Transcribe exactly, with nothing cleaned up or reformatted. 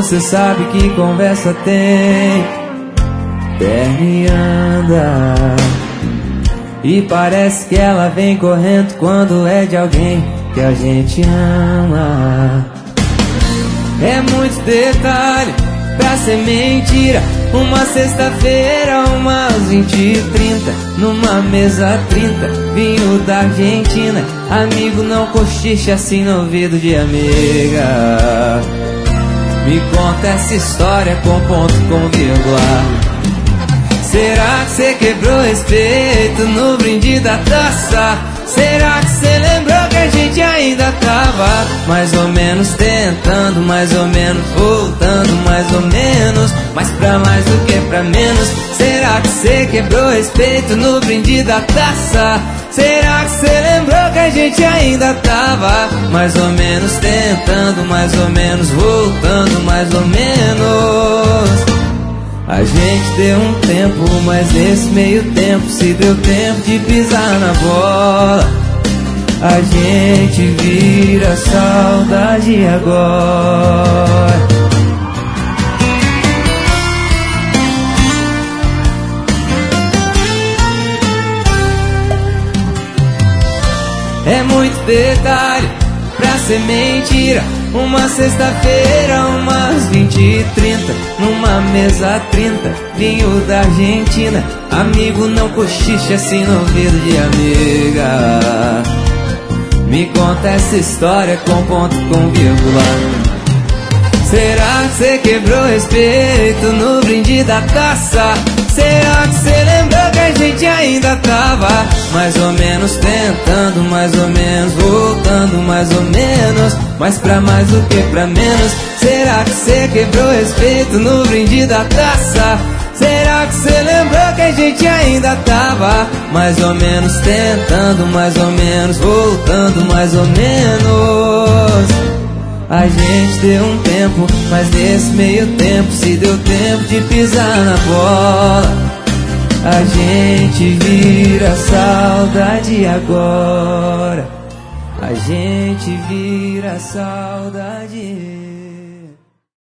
Você sabe que conversa tem, perna e anda. E parece que ela vem correndo quando é de alguém que a gente ama. É muito detalhe pra ser mentira. Uma sexta-feira, umas vinte e trinta, numa mesa trinta, vinho da Argentina. Amigo, não cochiche assim no ouvido de amiga. Me conta essa história com ponto, com vírgula. Será que você quebrou respeito no brinde da taça? Será que você lembrou que a gente ainda tava mais ou menos tentando, mais ou menos voltando, mais ou menos, mas pra mais do que pra menos? Será que você quebrou respeito no brinde da taça? Será que você lembrou que a gente ainda tava mais ou menos tentando, mais ou menos voltando, mais ou menos? A gente deu um tempo, mas nesse meio tempo se deu tempo de pisar na bola. A gente vira saudade agora. É muito detalhe pra ser mentira. Uma sexta-feira, umas vinte e trinta, numa mesa trinta, vinho da Argentina. Amigo, não cochiche assim no ouvido de amiga. Me conta essa história com ponto, com vírgula. Será que você quebrou respeito no brinde da taça? Será que você lembrou que a gente ainda tava mais ou menos tentando, mais ou menos voltando, mais ou menos, mas pra mais do que pra menos? Será que você quebrou respeito no brinde da taça? Será que você lembrou que a gente ainda tava mais ou menos tentando, mais ou menos voltando, mais ou menos? A gente deu um tempo, mas nesse meio tempo se deu tempo de pisar na bola. A gente vira saudade agora. A gente vira saudade.